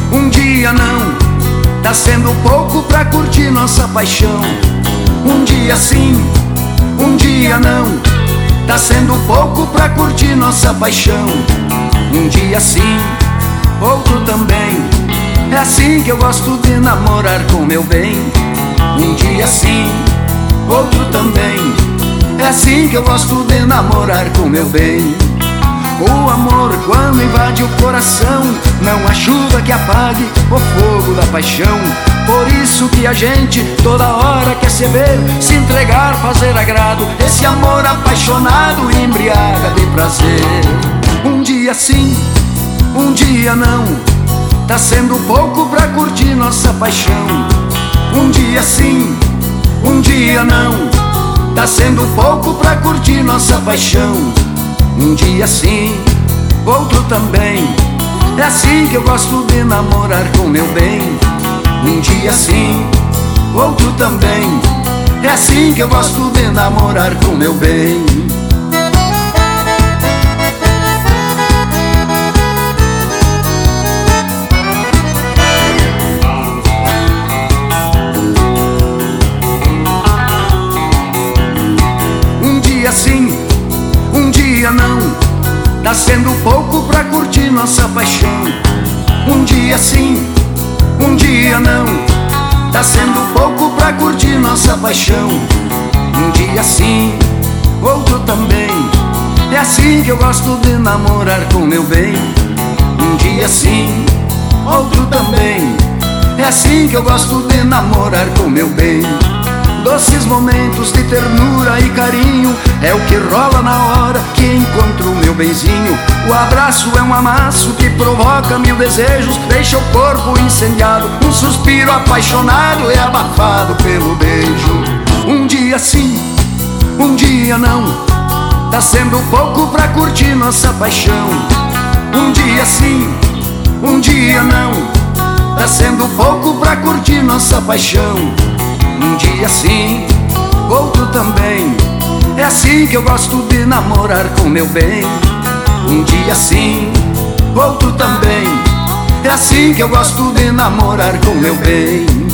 um dia não. Tá sendo pouco pra curtir nossa paixão. Um dia sim, um dia não. Tá sendo pouco pra curtir nossa paixão. Um dia sim, outro também. É assim que eu gosto de namorar com meu bem. Um dia sim, outro também. É assim que eu gosto de namorar com meu bem. O amor quando invade o coração, não há chuva que apague o fogo da paixão. Por isso que a gente toda hora quer se ver, se entregar, fazer agrado. Esse amor apaixonado embriaga de prazer. Um dia sim, um dia não. Tá sendo pouco pra curtir nossa paixão. Um dia sim, um dia não. Tá sendo pouco pra curtir nossa paixão. Um dia sim, outro também. É assim que eu gosto de namorar com meu bem. Um dia sim, outro também. É assim que eu gosto de namorar com meu bem. Um dia sim, um dia não. Tá sendo pouco pra curtir nossa paixão. Um dia sim, um dia não. Tá sendo pouco pra curtir nossa paixão. Um dia sim, outro também. É assim que eu gosto de namorar com meu bem. Um dia sim, outro também. É assim que eu gosto de namorar com meu bem. Doces momentos de ternura e carinho é o que rola na hora que encontro o meu benzinho. O abraço é um amasso que provoca mil desejos, deixa o corpo incendiado. Um suspiro apaixonado é abafado pelo beijo. Um dia sim, um dia não. Tá sendo pouco pra curtir nossa paixão. Um dia sim, um dia não. Tá sendo pouco pra curtir nossa paixão. Um dia sim, outro também. É assim que eu gosto de namorar com meu bem. Um dia sim, outro também. É assim que eu gosto de namorar com meu bem.